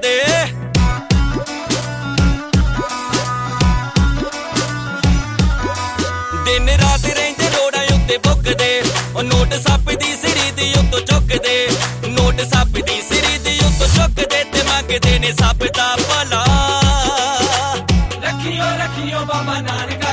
दे। दिन रात रेंदे रोड़ा उत्ते बुकदे, नोट सप दी सिरी दी उत्तों चुकदे, नोट सप दी सिरी दी उत्तों चुकदे ते मंगदे ने सब दा भला। रखियो रखियो बाबा नानक